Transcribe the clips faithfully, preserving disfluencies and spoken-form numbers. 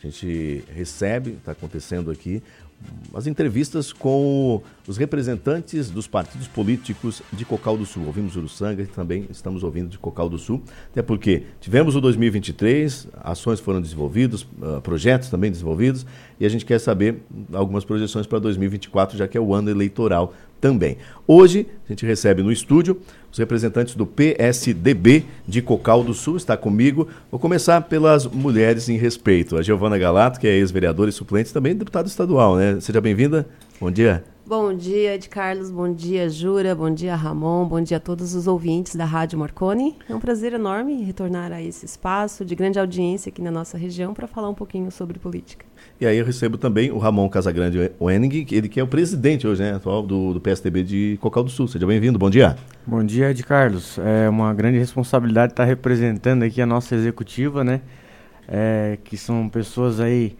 A gente recebe, está acontecendo aqui, as entrevistas com os representantes dos partidos políticos de Cocal do Sul. Ouvimos Uruçanga e também estamos ouvindo de Cocal do Sul, até porque tivemos o dois mil e vinte e três, ações foram desenvolvidas, uh, projetos também desenvolvidos, e a gente quer saber algumas projeções para dois mil e vinte e quatro, já que é o ano eleitoral também. Hoje, a gente recebe no estúdio os representantes do P S D B de Cocal do Sul, está comigo. Vou começar pelas mulheres em respeito. A Giovana Galato, que é ex-vereadora e suplente, também deputada estadual, né? Seja bem-vinda. Bom dia. Bom dia, Ed Carlos. Bom dia, Jura. Bom dia, Ramon. Bom dia a todos os ouvintes da Rádio Marconi. É um prazer enorme retornar a esse espaço de grande audiência aqui na nossa região para falar um pouquinho sobre política. E aí eu recebo também o Ramon Casagrande Wening, ele que é o presidente hoje, né, atual do, do P S D B de Cocal do Sul. Seja bem-vindo, bom dia. Bom dia, Ed Carlos. É uma grande responsabilidade estar representando aqui a nossa executiva, né, é, que são pessoas aí,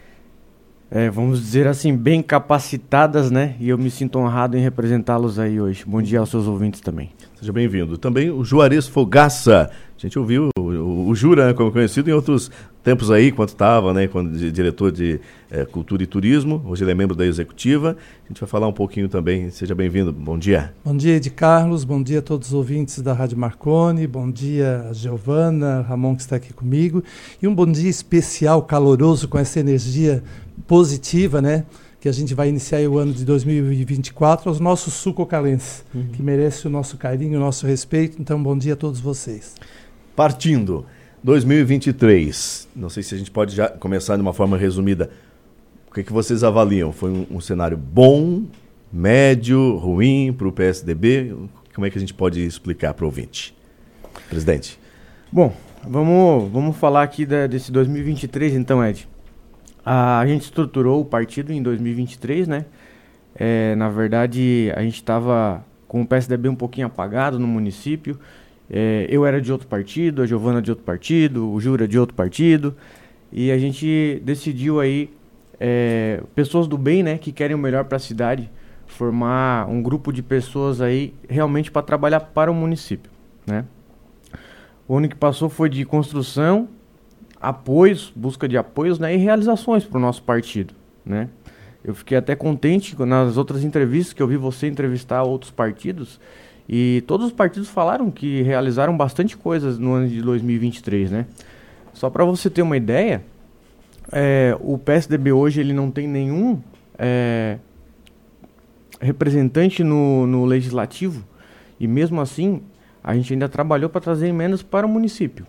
é, vamos dizer assim, bem capacitadas, né, e eu me sinto honrado em representá-los aí hoje. Bom dia aos seus ouvintes também. Seja bem-vindo. Também o Juarez Fogaça. A gente ouviu o, o, o Jura, né, como conhecido em outros tempos aí, quando estava, né, quando de, diretor de é, Cultura e Turismo. Hoje ele é membro da Executiva. A gente vai falar um pouquinho também. Seja bem-vindo. Bom dia. Bom dia, Ed Carlos. Bom dia a todos os ouvintes da Rádio Marconi. Bom dia a Giovana, Ramon que está aqui comigo. E um bom dia especial, caloroso, com essa energia positiva, né, que a gente vai iniciar o ano de dois mil e vinte e quatro aos nossos sul-cocalenses, uhum. que merece o nosso carinho, o nosso respeito. Então, bom dia a todos vocês. Partindo, dois mil e vinte e três, não sei se a gente pode já começar de uma forma resumida. O que, que vocês avaliam? Foi um, um cenário bom, médio, ruim para o P S D B? Como é que a gente pode explicar para o ouvinte? Presidente. Bom, vamos, vamos falar aqui da, desse dois mil e vinte e três então, Ed. A, a gente estruturou o partido em dois mil e vinte e três, né? É, na verdade, a gente estava com o P S D B um pouquinho apagado no município. É, eu era de outro partido, a Giovana de outro partido, o Jura de outro partido. E a gente decidiu aí, é, pessoas do bem, né, que querem o melhor para a cidade, formar um grupo de pessoas aí realmente para trabalhar para o município, né? O ano que passou foi de construção, apoios, busca de apoios, né, e realizações para o nosso partido, né? Eu fiquei até contente nas outras entrevistas que eu vi você entrevistar outros partidos, e todos os partidos falaram que realizaram bastante coisas no ano de dois mil e vinte e três, né? Só para você ter uma ideia, é, o P S D B hoje ele não tem nenhum é, representante no, no legislativo, e mesmo assim a gente ainda trabalhou para trazer emendas para o município.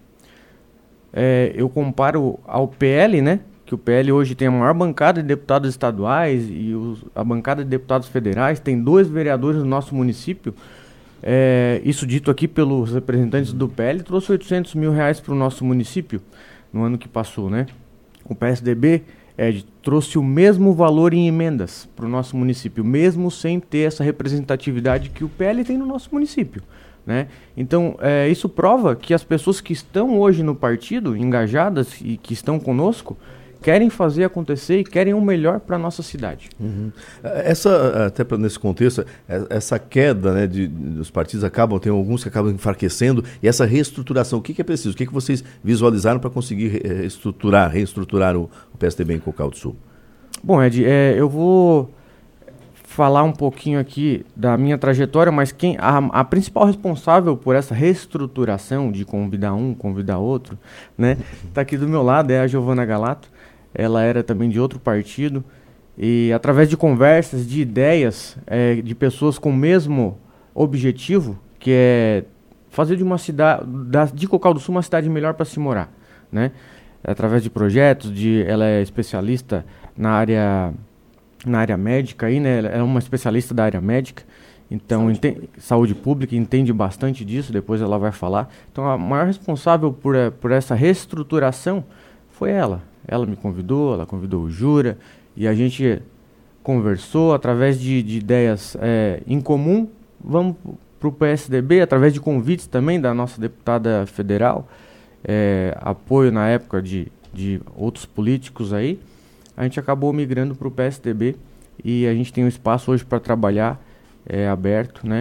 É, eu comparo ao P L, né, que o P L hoje tem a maior bancada de deputados estaduais e os, a bancada de deputados federais, tem dois vereadores no nosso município. É, isso dito aqui pelos representantes do P L, trouxe oitocentos mil reais para o nosso município no ano que passou, né? O P S D B é, trouxe o mesmo valor em emendas para o nosso município, mesmo sem ter essa representatividade que o P L tem no nosso município, né? Então, é, isso prova que as pessoas que estão hoje no partido, engajadas e que estão conosco, querem fazer acontecer e querem o melhor para a nossa cidade. Uhum. Essa, até pra, nesse contexto, essa queda, né, de, dos partidos acabam, tem alguns que acabam enfraquecendo, e essa reestruturação, o que, que é preciso? O que, que vocês visualizaram para conseguir reestruturar, reestruturar o, o P S D B em Cocal do Sul? Bom, Ed, é, eu vou falar um pouquinho aqui da minha trajetória, mas quem a, a principal responsável por essa reestruturação de convidar um, convidar outro, né, está aqui do meu lado, é a Giovana Galato. Ela era também de outro partido, e através de conversas, de ideias, é, de pessoas com o mesmo objetivo, que é fazer de uma cidade, da, de Cocal do Sul, uma cidade melhor para se morar, né? Através de projetos, de, ela é especialista na área, na área médica, aí, né? Ela é uma especialista da área médica, então saúde, ente, pública. saúde pública, entende bastante disso, depois ela vai falar. Então a maior responsável por, por essa reestruturação foi ela. Ela me convidou, ela convidou o Jura, e a gente conversou através de, de ideias é, em comum. Vamos para o P S D B, através de convites também da nossa deputada federal, é, apoio na época de, de outros políticos aí. A gente acabou migrando para o P S D B, e a gente tem um espaço hoje para trabalhar, é, aberto, né?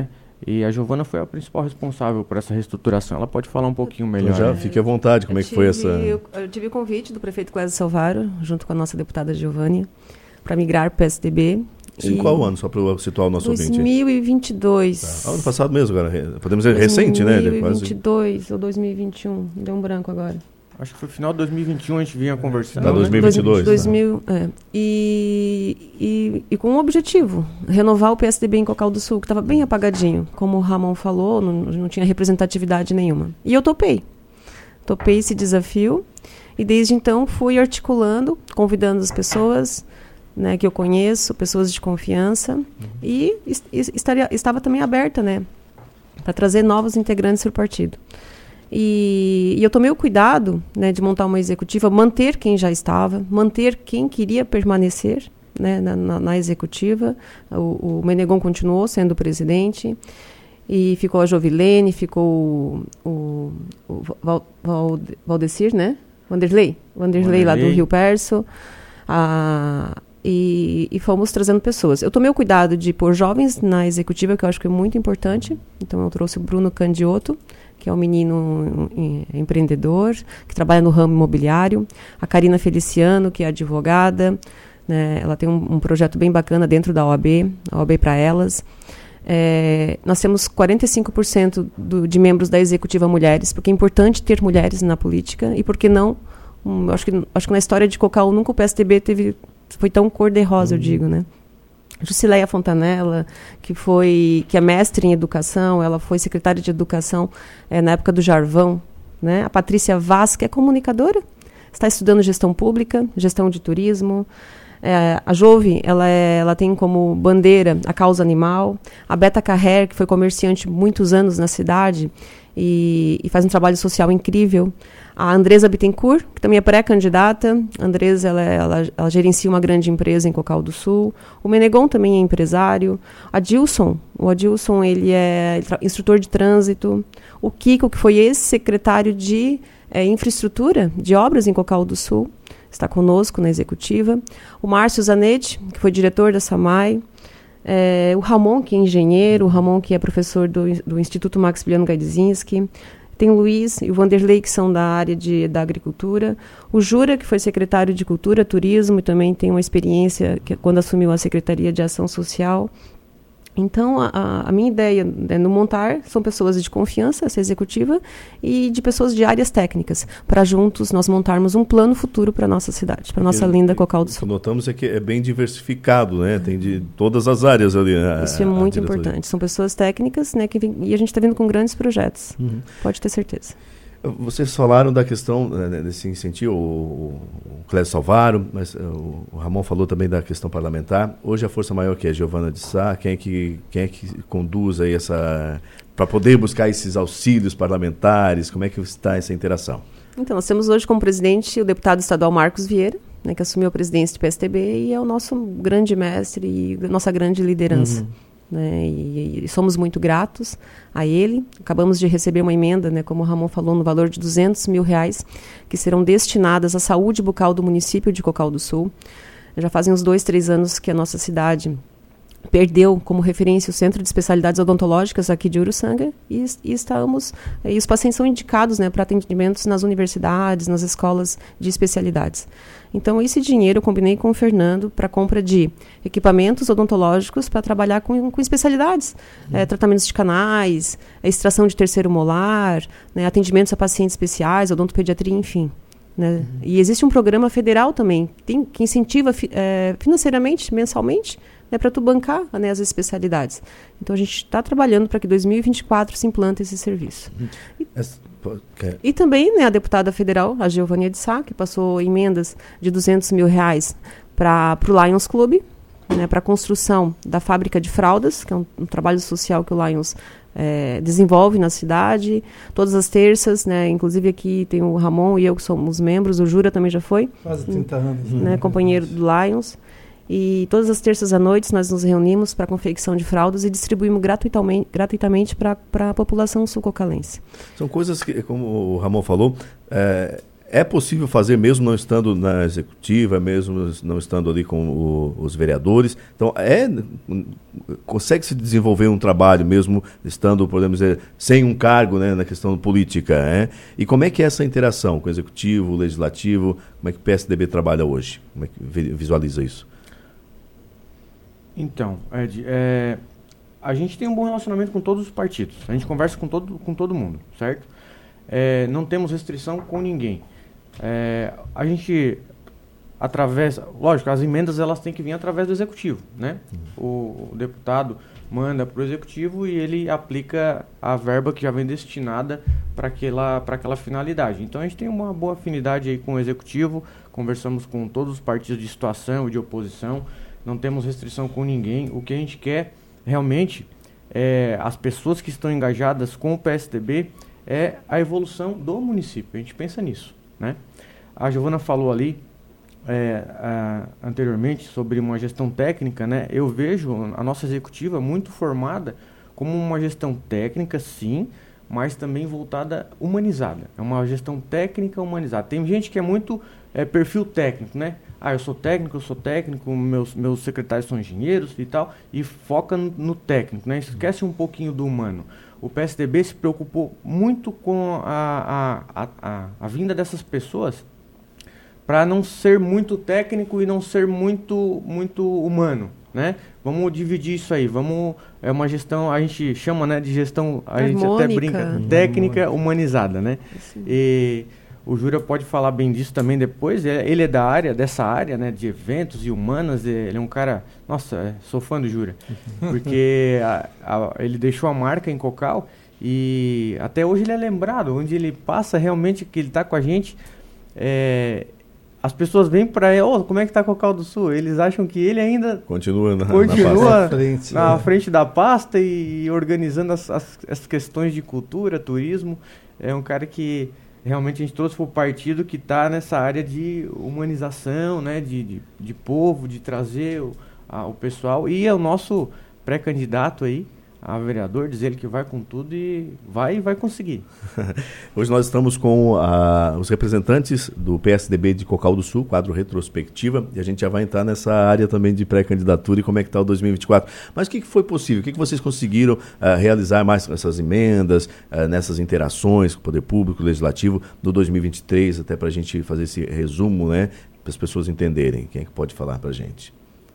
E a Giovana foi a principal responsável por essa reestruturação. Ela pode falar um pouquinho melhor. Então já fique à vontade, como eu é que foi tive, essa... Eu, eu tive o convite do prefeito Clésio Salvaro, junto com a nossa deputada Giovânia, para migrar para o P S D B. Em qual ano, só para eu situar o nosso ouvinte? dois mil e vinte e dois. Tá. Ah, ano passado mesmo, agora. Podemos dizer recente, né? dois mil e vinte e dois quase... ou dois mil e vinte e um, deu um branco agora. Acho que foi final de dois mil e vinte e um, a gente vinha conversando. Tá, dois mil e vinte e dois. dois mil, tá. é. e, e, e com um objetivo, renovar o P S D B em Cocal do Sul, que estava bem apagadinho. Como o Ramon falou, não, não tinha representatividade nenhuma. E eu topei. Topei esse desafio e desde então fui articulando, convidando as pessoas, né, que eu conheço, pessoas de confiança, uhum. e est- estaria, estava também aberta, né, para trazer novos integrantes para o partido. E, e eu tomei o cuidado, né, de montar uma executiva, manter quem já estava, manter quem queria permanecer, né, na, na, na executiva. O, o Menegon continuou sendo presidente, e ficou a Jovilene, ficou o, o, o Val, Val, Valdecir, né? Vanderlei, Vanderlei, Vanderlei lá do Rio Perso. A, e, e fomos trazendo pessoas. Eu tomei o cuidado de pôr jovens na executiva, que eu acho que é muito importante. Então eu trouxe o Bruno Candiotto, que é um menino um, um, empreendedor, que trabalha no ramo imobiliário. A Karina Feliciano, que é advogada, né? Ela tem um, um projeto bem bacana dentro da O A B, a O A B para Elas. É, nós temos quarenta e cinco por cento do, de membros da executiva mulheres, porque é importante ter mulheres na política, e porque não, um, acho, que, acho que na história de Cocal nunca o P S D B teve, foi tão cor-de-rosa, uhum. eu digo, né? Jusileia Fontanella, que foi que é mestre em educação, ela foi secretária de educação é, na época do Jarvão, né? A Patrícia Vaz, que é comunicadora, está estudando gestão pública, gestão de turismo. É, a Jove, ela, é, ela tem como bandeira a causa animal. A Beta Carrer, que foi comerciante muitos anos na cidade e, e faz um trabalho social incrível. A Andresa Bittencourt, que também é pré-candidata. A Andresa, ela, ela, ela gerencia uma grande empresa em Cocal do Sul. O Menegon também é empresário. A Dilson, o Adilson, ele é instrutor de trânsito. O Kiko, que foi ex-secretário de é, infraestrutura, de obras em Cocal do Sul, está conosco na executiva. O Márcio Zanetti, que foi diretor da SAMAI. É, o Ramon, que é engenheiro. O Ramon, que é professor do, do Instituto Maximiliano Gaidzinski. Tem o Luiz e o Vanderlei, que são da área de, da agricultura. O Jura, que foi secretário de Cultura, Turismo, e também tem uma experiência que, quando assumiu a Secretaria de Ação Social. Então, a, a minha ideia é, no montar são pessoas de confiança, essa executiva, e de pessoas de áreas técnicas, para juntos nós montarmos um plano futuro para a nossa cidade, para a nossa linda Cocal do Sul. O que notamos é que é bem diversificado, né? Tem de todas as áreas ali. A, Isso é muito importante. São pessoas técnicas, né, que vem, e a gente está vindo com grandes projetos. Uhum. Pode ter certeza. Vocês falaram da questão, né, desse incentivo, o, o Clésio Salvaro, mas o, o Ramon falou também da questão parlamentar. Hoje a força maior que é Giovana de Sá, quem é que, quem é que conduz aí essa... para poder buscar esses auxílios parlamentares, como é que está essa interação? Então, nós temos hoje como presidente o deputado estadual Marcos Vieira, né, que assumiu a presidência do P S D B e é o nosso grande mestre e nossa grande liderança. Uhum. Né, e, e somos muito gratos a ele. Acabamos de receber uma emenda, né, como o Ramon falou, no valor de duzentos mil reais, que serão destinadas à saúde bucal do município de Cocal do Sul. Já fazem uns dois, três anos que a nossa cidade perdeu como referência o Centro de Especialidades Odontológicas aqui de Uruçanga e, e estamos e os pacientes são indicados, né, para atendimentos nas universidades, nas escolas de especialidades. Então, esse dinheiro eu combinei com o Fernando para compra de equipamentos odontológicos para trabalhar com, com especialidades, uhum. é, tratamentos de canais, é, extração de terceiro molar, né, atendimentos a pacientes especiais, odontopediatria, enfim. Né? Uhum. E existe um programa federal também tem, que incentiva fi, é, financeiramente, mensalmente, né, para tu bancar, né, as especialidades. Então, a gente está trabalhando para que em dois mil e vinte e quatro se implante esse serviço. Uhum. E, Essa, okay. e também, né, a deputada federal, a Giovânia de Sá, que passou emendas de duzentos mil reais para o Lions Club, né, para a construção da fábrica de fraldas, que é um, um trabalho social que o Lions é, desenvolve na cidade, todas as terças, né, inclusive aqui tem o Ramon e eu que somos membros, o Jura também já foi. Quase trinta anos. Né, né, companheiro do Lions. E todas as terças à noite nós nos reunimos para a confecção de fraldas e distribuímos gratuitamente, gratuitamente para a população sul-cocalense. São coisas que, como o Ramon falou, é, É possível fazer mesmo não estando na executiva, mesmo não estando ali com o, os vereadores? Então, é, consegue se desenvolver um trabalho mesmo estando, podemos dizer, sem um cargo, né, na questão política, né? E como é que é essa interação com o executivo, o legislativo? Como é que o P S D B trabalha hoje? Como é que visualiza isso? Então, Ed, é, a gente tem um bom relacionamento com todos os partidos. A gente conversa com todo, com todo mundo, certo? É, não temos restrição com ninguém. É, a gente, através, lógico, as emendas elas têm que vir através do executivo, né? O, o deputado manda para o executivo e ele aplica a verba que já vem destinada para aquela, para aquela finalidade. Então a gente tem uma boa afinidade aí com o executivo, conversamos com todos os partidos de situação e de oposição, não temos restrição com ninguém. O que a gente quer realmente é as pessoas que estão engajadas com o P S D B é a evolução do município. A gente pensa nisso, né? A Giovana falou ali é, a, anteriormente sobre uma gestão técnica, né? Eu vejo a nossa executiva muito formada como uma gestão técnica, sim, mas também voltada humanizada. É uma gestão técnica humanizada. Tem gente que é muito é, perfil técnico, né? Ah, eu sou técnico, eu sou técnico, meus, meus secretários são engenheiros e tal, e foca no, no técnico, né? Esquece um pouquinho do humano. O P S D B se preocupou muito com a, a, a, a, a vinda dessas pessoas para não ser muito técnico e não ser muito, muito humano, né? Vamos dividir isso aí, vamos, é uma gestão, a gente chama, né, de gestão, a Harmônica. gente até brinca, técnica humanizada, né? E o Jura pode falar bem disso também depois, ele é da área, dessa área, né, de eventos e humanas, ele é um cara, nossa, sou fã do Jura, porque a, a, ele deixou a marca em Cocal e até hoje ele é lembrado, onde ele passa realmente que ele está com a gente, é, as pessoas vêm para ele, oh, como é que está Cocal do Sul? Eles acham que ele ainda continua na, continua na, frente, na né? frente da pasta e, e organizando as, as, as questões de cultura, turismo, é um cara que realmente a gente trouxe para o partido que está nessa área de humanização, né, de, de, de povo, de trazer o, a, o pessoal. E é o nosso pré-candidato aí, a vereador, diz ele que vai com tudo e vai e vai conseguir. Hoje nós estamos com a, os representantes do P S D B de Cocal do Sul, quadro retrospectiva, e a gente já vai entrar nessa área também de pré-candidatura e como é que está o dois mil e vinte e quatro. Mas o que, que foi possível? O que, que vocês conseguiram uh, realizar mais essas emendas, uh, nessas interações com o Poder Público, Legislativo, do dois mil e vinte e três, até para a gente fazer esse resumo, né, para as pessoas entenderem. Quem é que pode falar para a gente?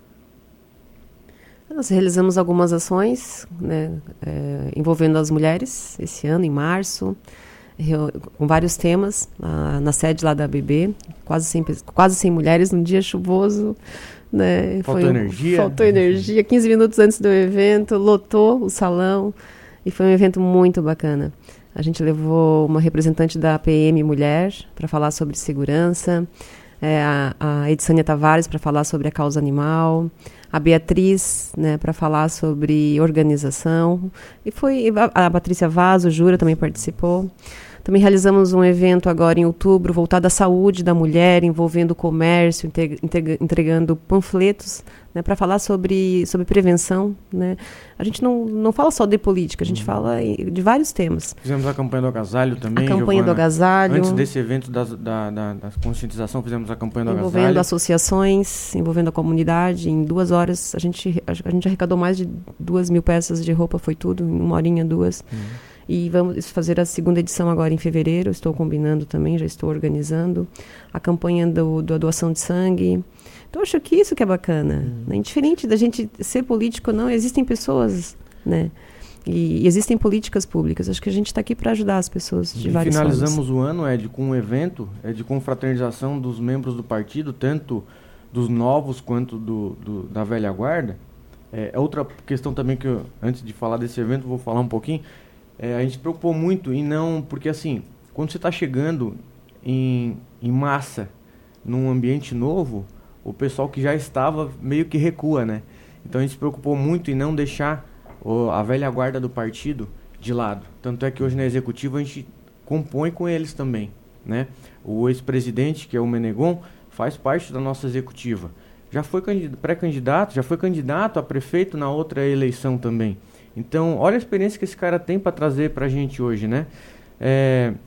Nós realizamos algumas ações, né, é, envolvendo as mulheres esse ano, em março, com vários temas, na, na sede lá da A B B, quase cem, quase cem mulheres num dia chuvoso. Né, faltou foi um, energia. Faltou energia, quinze minutos antes do evento, lotou o salão e foi um evento muito bacana. A gente levou uma representante da P M Mulher para falar sobre segurança, é, a, a Edisânia Tavares para falar sobre a causa animal, a Beatriz, né, para falar sobre organização, e foi a, a Patrícia Vaz, o Jura também participou. Também realizamos um evento agora em outubro voltado à saúde da mulher, envolvendo o comércio, integ- integ- entregando panfletos, né, para falar sobre, sobre prevenção. Né. A gente não, não fala só de política, a gente uhum. fala de vários temas. Fizemos a campanha do agasalho também, A campanha Giovana. do agasalho. Antes desse evento da, da, da, da conscientização, fizemos a campanha do envolvendo agasalho. e várias finalizamos formas. o ano, Ed, com um evento é, de confraternização dos membros do partido, tanto dos novos quanto do, do, da velha guarda. É, outra questão também que eu, antes de falar desse evento, vou falar um pouquinho. É, a gente se preocupou muito em não... Porque, assim, quando você está chegando em, em massa num ambiente novo, o pessoal que já estava meio que recua, né? Então, a gente se preocupou muito em não deixar o, a velha guarda do partido de lado. Tanto é que hoje na executiva a gente compõe com eles também, né? O ex-presidente, que é o Menegon, faz parte da nossa executiva. Já foi pré-candidato, já foi candidato a prefeito na outra eleição também. Então, olha a experiência que esse cara tem para trazer para a gente hoje, né? É,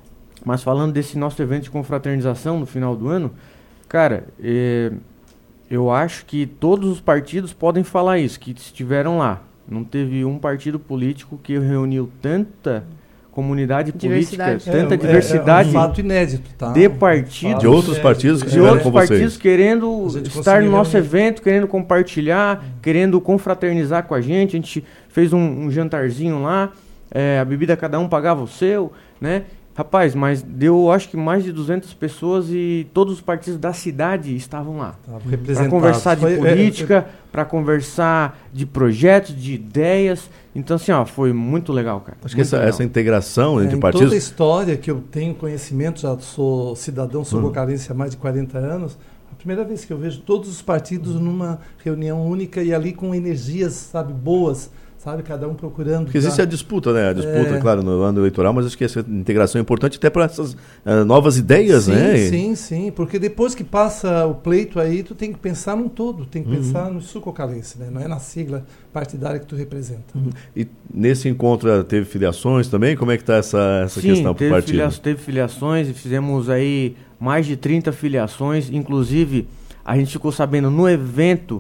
Mas falando desse nosso evento de confraternização no final do ano, cara, é, eu acho que todos os partidos podem falar isso, que estiveram lá. Não teve um partido político que reuniu tanta comunidade política, tanta é, diversidade é, é um fato inédito, tá? de partidos. De outros partidos que de estiveram outros com partidos vocês. querendo estar no nosso reunir. evento, querendo compartilhar, hum. querendo confraternizar com a gente. A gente fez um, um jantarzinho lá, é, a bebida cada um pagava o seu, né? Rapaz, mas deu, acho que mais de duzentas pessoas e todos os partidos da cidade estavam lá. Para conversar de foi, política, é, é, para conversar de projetos, de ideias. Então, assim, ó, foi muito legal, cara. Acho muito que essa, legal. essa integração é, entre em partidos... toda a história que eu tenho conhecimento, já sou cidadão sucocalense hum. há mais de quarenta anos, a primeira vez que eu vejo todos os partidos numa reunião única e ali com energias, sabe, boas, sabe, cada um procurando... Porque existe pra... a disputa, né? A disputa, é... claro, no ano eleitoral, mas acho que essa integração é importante até para essas uh, novas ideias, sim, né? Sim, sim, porque depois que passa o pleito aí, tu tem que pensar num todo, tem que uhum. pensar no sucocalense, né? Não é na sigla partidária que tu representa. Uhum. E nesse encontro teve filiações também? Como é que está essa, essa sim, questão para o partido? Filia- teve filiações e fizemos aí mais de trinta filiações, inclusive a gente ficou sabendo no evento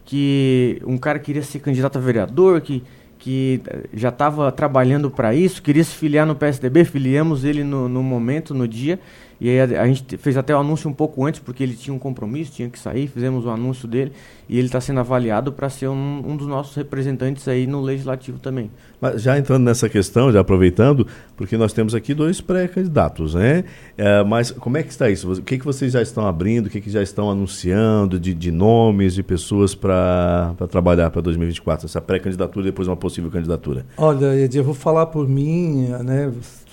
que um cara queria ser candidato a vereador, que que já estava trabalhando para isso, queria se filiar no P S D B, filiamos ele no, no momento, no dia, e aí a, a gente fez até o anúncio um pouco antes, porque ele tinha um compromisso, tinha que sair, fizemos o anúncio dele, e ele está sendo avaliado para ser um, um dos nossos representantes aí no Legislativo também. Mas já entrando nessa questão, já aproveitando, porque nós temos aqui dois pré-candidatos, né? É, mas como é que está isso? O que, que vocês já estão abrindo, o que, que já estão anunciando de, de nomes, de pessoas para trabalhar para dois mil e vinte e quatro, essa pré-candidatura e depois uma possível candidatura? Olha, Edi, eu vou falar por mim, né?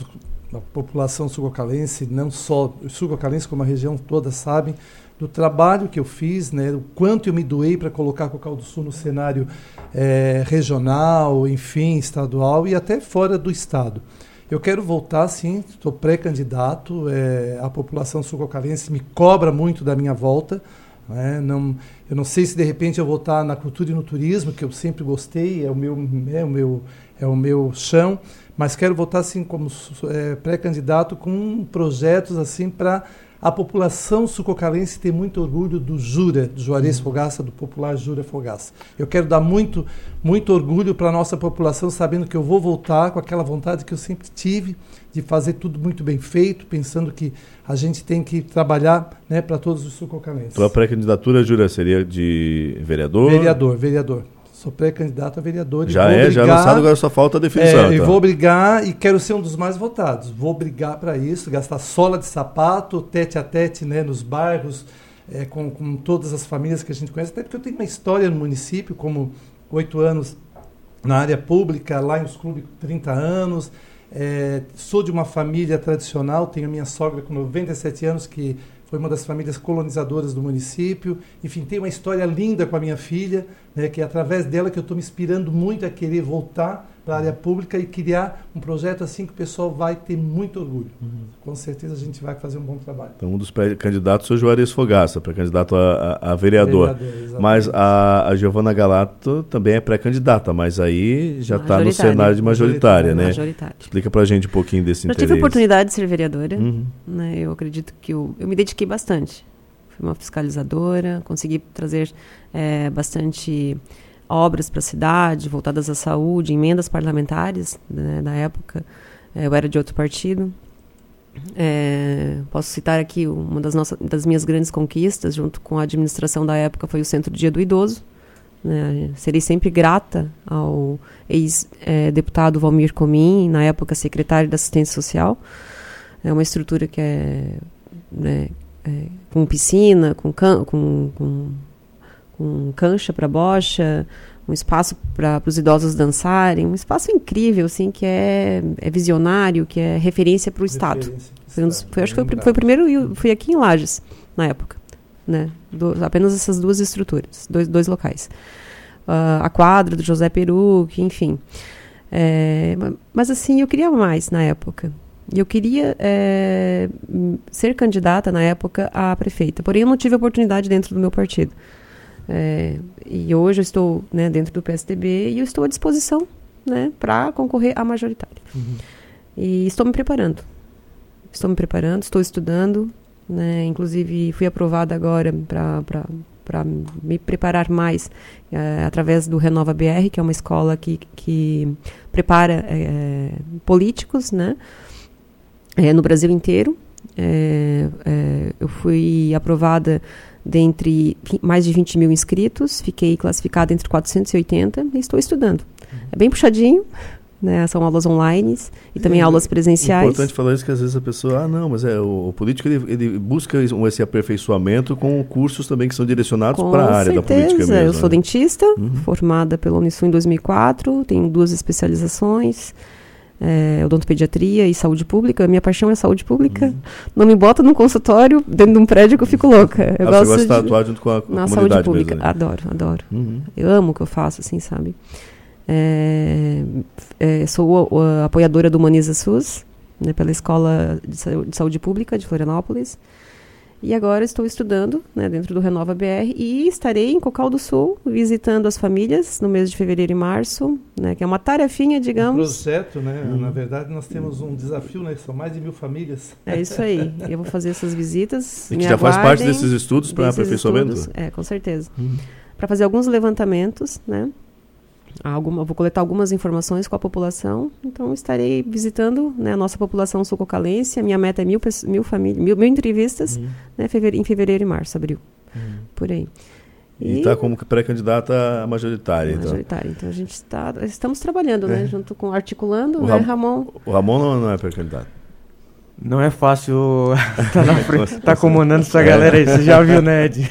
A população sucocalense, não só os sucocalenses como a região toda sabem do trabalho que eu fiz, né, o quanto eu me doei para colocar Cocal do Sul no cenário é, regional, enfim, estadual e até fora do estado. Eu quero voltar, sim, estou pré-candidato, é, a população sucocalense me cobra muito da minha volta, né, não, eu não sei se de repente eu vou estar na cultura e no turismo, que eu sempre gostei, é o meu, é o meu, é o meu chão, mas quero votar assim como é, pré-candidato com projetos assim para a população sucocalense ter muito orgulho do Jura, do Juarez Fogaça, do popular Jura Fogaça. Eu quero dar muito, muito orgulho para a nossa população, sabendo que eu vou voltar com aquela vontade que eu sempre tive de fazer tudo muito bem feito, pensando que a gente tem que trabalhar, né, para todos os sucocalenses. Tua pré-candidatura, Jura, seria de vereador? Vereador, vereador. Sou pré-candidato a vereador. Já é, já anunciado, agora só falta a definição. É, então. E vou brigar, e quero ser um dos mais votados. Vou brigar para isso, gastar sola de sapato, tete a tete, né, nos bairros, é, com, com todas as famílias que a gente conhece, até porque eu tenho uma história no município, como oito anos na área pública, lá em os clubes trinta anos. É, sou de uma família tradicional, tenho a minha sogra com noventa e sete anos, que foi uma das famílias colonizadoras do município. Enfim, tem uma história linda com a minha filha, né, que é através dela que eu estou me inspirando muito a querer voltar para a área pública e criar um projeto assim que o pessoal vai ter muito orgulho. Uhum. Com certeza a gente vai fazer um bom trabalho. Então, um dos pré-candidatos é o Juarez Fogaça, pré-candidato a, a, a vereador. vereador mas a, a Giovana Galato também é pré-candidata, mas aí já está no cenário de majoritária, né? Majoritária. Explica pra gente um pouquinho desse eu interesse. Eu tive a oportunidade de ser vereadora, uhum. né? Eu acredito que eu, eu me dediquei bastante. Fui uma fiscalizadora, consegui trazer é, bastante obras para a cidade, voltadas à saúde, emendas parlamentares, né, da época. É, eu era de outro partido. É, posso citar aqui uma das, nossas, das minhas grandes conquistas, junto com a administração da época, foi o Centro Dia do Idoso. Né? Serei sempre grata ao ex-deputado Valmir Comim, na época secretário da Assistência Social. É uma estrutura que é, né, é com piscina, com, can, com, com com cancha para bocha, um espaço para os idosos dançarem, um espaço incrível, assim, que é, é visionário, que é referência para o Estado. Foi um dos, foi, acho que foi, foi o primeiro, e fui aqui em Lages, na época, né? Do, apenas essas duas estruturas, dois, dois locais. Uh, a quadra do José Peruque, enfim. É, mas, assim, eu queria mais na época. E eu queria é, ser candidata, na época, a prefeita. Porém, eu não tive oportunidade dentro do meu partido. É, e hoje eu estou, né, dentro do P S D B e eu estou à disposição, né, para concorrer à majoritária. Uhum. E estou me preparando. estou me preparando, estou estudando, né? Inclusive fui aprovada agora para para me preparar mais é, através do Renova B R, que é uma escola que, que prepara é, políticos, né? É, no Brasil inteiro. É, é, eu fui aprovada dentre mais de vinte mil inscritos, fiquei classificada entre quatrocentos e oitenta e estou estudando. Uhum. É bem puxadinho, né? São aulas online e também é, aulas presenciais. É importante falar isso, que às vezes a pessoa, ah, não, mas é, o, o político ele, ele busca esse aperfeiçoamento com cursos também que são direcionados para a área da política mesmo. Eu sou né? dentista, uhum. formada pela Unisul em dois mil e quatro, tenho duas especializações, é, odontopediatria e saúde pública. Minha paixão é saúde pública. Uhum. Não me bota num consultório dentro de um prédio que eu fico louca. Eu ah, gosto você gosta de de atuar junto com a, com a na comunidade saúde pública. Mesmo, né? Adoro, adoro. Uhum. Eu amo o que eu faço, assim, sabe? É, é, sou a, a apoiadora do Humaniza SUS, né, pela Escola de, Sa- de Saúde Pública de Florianópolis. E agora estou estudando, né, dentro do Renova B R e estarei em Cocal do Sul visitando as famílias no mês de fevereiro e março, né, que é uma tarefinha, digamos. Um projeto, né? Uhum. Na verdade, nós temos um desafio, né? São mais de mil famílias. É isso aí. Eu vou fazer essas visitas. E que já aguardem, faz parte desses estudos para aperfeiçoamento? Estudos, é, com certeza. Uhum. Para fazer alguns levantamentos, né? Alguma, vou coletar algumas informações com a população, então estarei visitando, né, a nossa população sul-cocalense. A minha meta é mil, mil famílias, mil, mil entrevistas, uhum. né, fevereiro, em fevereiro e março, abril, uhum. por aí. E está como pré-candidata majoritária. Majoritária, então, então a gente está, estamos trabalhando, é. né, junto com, articulando, o né, Ramon? O Ramon não, não é pré-candidato. Não é fácil estar tá na frente, tá comandando essa galera aí, você já viu, né, Ed?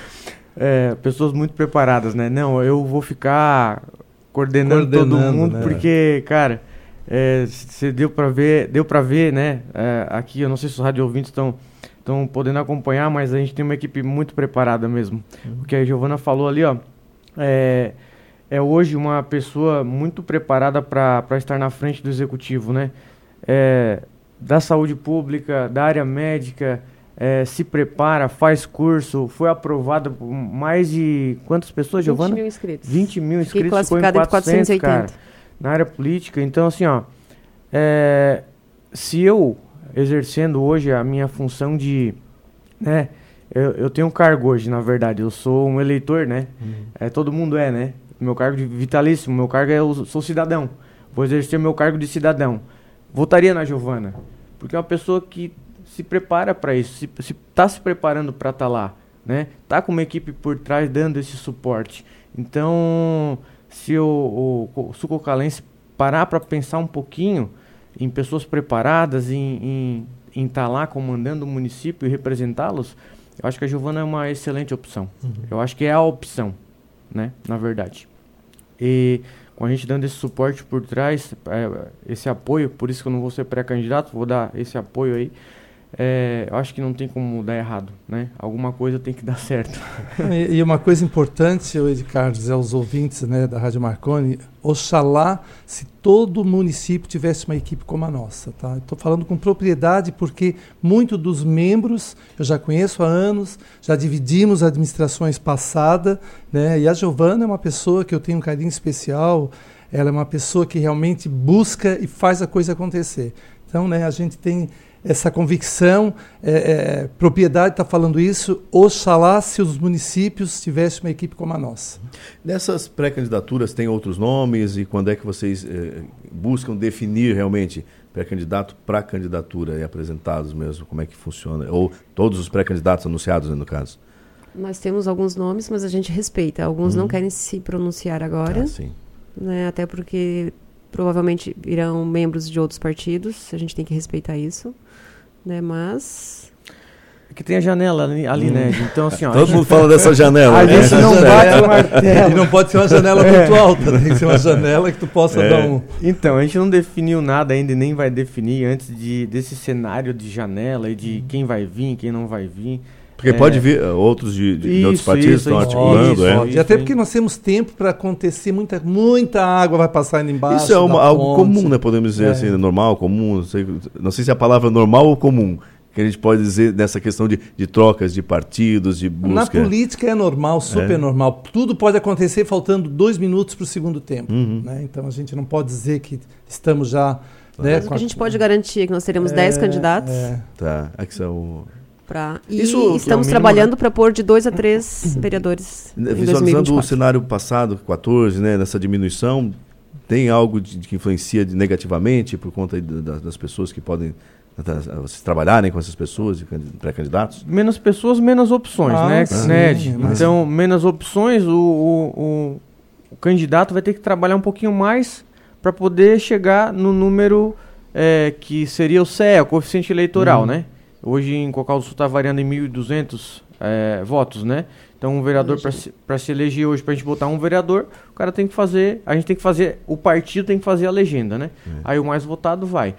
É, pessoas muito preparadas, né, não, eu vou ficar... Coordenando, coordenando todo mundo, né? Porque, cara, você é, deu para ver, deu para ver, né? É, aqui, eu não sei se os rádio ouvintes estão estão podendo acompanhar, mas a gente tem uma equipe muito preparada mesmo. Uhum. O que a Giovana falou ali, ó, é, é hoje uma pessoa muito preparada para estar na frente do executivo, né? É, da saúde pública, da área médica. É, se prepara, faz curso, foi aprovada por mais de quantas pessoas, Giovana? vinte mil inscritos. vinte mil inscritos, Fiquei classificada em quatrocentos e oitenta. Cara, na área política. Então, assim, ó, é, se eu, exercendo hoje a minha função de, né, eu, eu tenho um cargo hoje, na verdade, eu sou um eleitor, né, uhum. é, todo mundo é, né, meu cargo de vitalício, meu cargo é, eu sou cidadão, vou exercer meu cargo de cidadão, votaria na Giovana, porque é uma pessoa que se prepara para isso, se, se tá se preparando para estar tá lá, né? Tá com uma equipe por trás dando esse suporte. Então, se o, o, o sul-cocalense parar para pensar um pouquinho em pessoas preparadas, em estar em, em tá lá comandando o município e representá-los, eu acho que a Giovana é uma excelente opção. Uhum. Eu acho que é a opção, né? Na verdade. E com a gente dando esse suporte por trás, é, esse apoio, por isso que eu não vou ser pré-candidato, vou dar esse apoio aí. É, eu acho que não tem como dar errado, né? Alguma coisa tem que dar certo. E, e uma coisa importante, Ed Carlos, aos ouvintes, né, da Rádio Marconi, oxalá se todo município tivesse uma equipe como a nossa, tá? Estou falando com propriedade porque muitos dos membros eu já conheço há anos, já dividimos administrações passadas, né? E a Giovana é uma pessoa que eu tenho um carinho especial, ela é uma pessoa que realmente busca e faz a coisa acontecer. Então, né, a gente tem essa convicção, é, é, propriedade está falando isso, oxalá se os municípios tivessem uma equipe como a nossa. Nessas pré-candidaturas tem outros nomes e quando é que vocês eh, buscam definir realmente pré-candidato para candidatura e apresentados mesmo? Como é que funciona? Ou todos os pré-candidatos anunciados, né, no caso? Nós temos alguns nomes, mas a gente respeita. Alguns uhum. não querem se pronunciar agora, ah, sim. Né, até porque provavelmente irão membros de outros partidos, a gente tem que respeitar isso. Né, mas... É que tem a janela ali, ali hum. né? Então, assim, ó, todo gente... mundo fala dessa janela. A né? gente não bate o martelo. E não pode ser uma janela é. muito alta, tem que ser uma janela que tu possa é. dar um... Então, a gente não definiu nada ainda e nem vai definir antes de, desse cenário de janela e de quem vai vir, quem não vai vir. Porque é. pode vir uh, outros de, de, isso, de outros partidos isso, estão articulando. Isso, é. Isso, e até porque nós temos tempo para acontecer, muita, muita água vai passar indo embaixo. Isso é uma, algo comum, né? Podemos dizer é. assim, normal, comum, não sei, não sei se é a palavra normal ou comum, que a gente pode dizer nessa questão de, de trocas de partidos, de busca. Na política é normal, super é. normal. Tudo pode acontecer faltando dois minutos para o segundo tempo. Uhum. Né? Então a gente não pode dizer que estamos já Né? Mas o que a gente pode garantir é que nós teremos dez É, candidatos. é. Tá, aqui são... Pra... E Isso que é o estamos mínimo, trabalhando né? para pôr de dois a três vereadores em Visualizando o dois mil e vinte e quatro. cenário passado, quatorze, né, nessa diminuição, tem algo de, de que influencia de, negativamente por conta de, da, das pessoas que podem vocês trabalharem com essas pessoas, pré-candidatos? Menos pessoas, menos opções, Ah, né, sim, Ned? mas- Então, menos opções, o, o, o, o candidato vai ter que trabalhar um pouquinho mais para poder chegar no número é, que seria o C E, o coeficiente eleitoral, Uhum. né? Hoje em Cocal do Sul está variando em mil e duzentos é, votos, né? Então, um vereador, para se, pra se eleger hoje, para a gente botar um vereador, o cara tem que fazer, a gente tem que fazer, o partido tem que fazer a legenda, né? É. Aí o mais votado vai.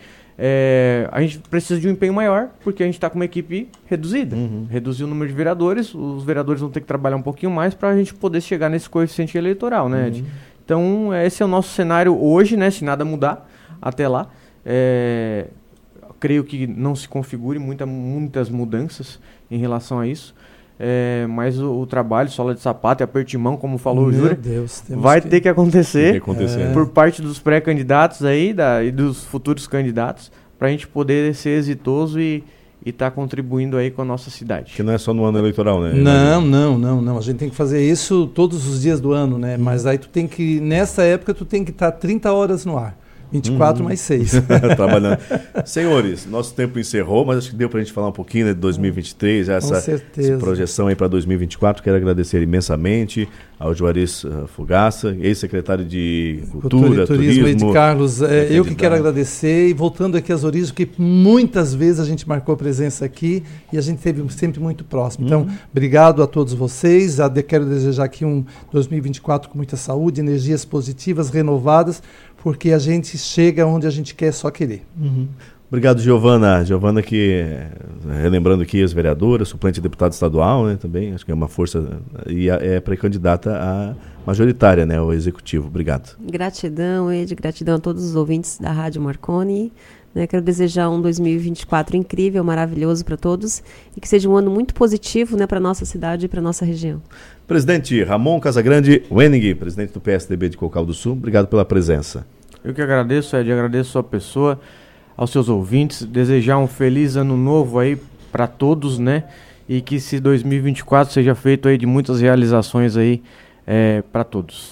É, a gente precisa de um empenho maior, porque a gente está com uma equipe reduzida. Uhum. Reduzir o número de vereadores, os vereadores vão ter que trabalhar um pouquinho mais para a gente poder chegar nesse coeficiente eleitoral, né, Ed? Então, esse é o nosso cenário hoje, né? Se nada mudar até lá. É, creio que não se configure muita, muitas mudanças em relação a isso. É, mas o, o trabalho, sola de sapato e aperto de mão, como falou o Meu Júlio, Deus, temos vai que- ter que acontecer Tem que acontecer. É. por parte dos pré-candidatos aí da, e dos futuros candidatos, para a gente poder ser exitoso e estar contribuindo aí com a nossa cidade. Que não é só no ano eleitoral, né? Não, não, não, não. A gente tem que fazer isso todos os dias do ano, né? Mas aí tu tem que, nessa época, tu tem que estar trinta horas no ar. vinte e quatro Uhum. mais seis. Trabalhando. Senhores, nosso tempo encerrou, mas acho que deu para a gente falar um pouquinho, né, de dois mil e vinte e três, essa, Com certeza. essa projeção aí para dois mil e vinte e quatro. Quero agradecer imensamente ao Juarez uh, Fogaça, ex-secretário de Cultura, Cultura e Turismo, Turismo. Ed Carlos, é, eu que candidato. quero agradecer e voltando aqui às origens, porque muitas vezes a gente marcou presença aqui e a gente esteve sempre muito próximo. Então, obrigado a todos vocês, a de- quero desejar aqui um dois mil e vinte e quatro com muita saúde, energias positivas, renovadas, porque a gente chega onde a gente quer só querer. Obrigado, Giovana. Giovana que, eh, relembrando aqui, as vereadoras, suplente de deputado estadual, né, também, acho que é uma força, e a- é pré-candidata a majoritária, né, ao executivo. Obrigado. Gratidão, Ed, gratidão a todos os ouvintes da Rádio Marconi. Né, quero desejar um dois mil e vinte e quatro incrível, maravilhoso para todos e que seja um ano muito positivo, né, para a nossa cidade e para a nossa região. Presidente Ramon Casagrande Wenig, presidente do P S D B de Cocal do Sul, obrigado pela presença. Eu que agradeço, Ed, agradeço a sua pessoa, aos seus ouvintes, desejar um feliz ano novo aí para todos, né? E que esse dois mil e vinte e quatro seja feito aí de muitas realizações aí é, para todos.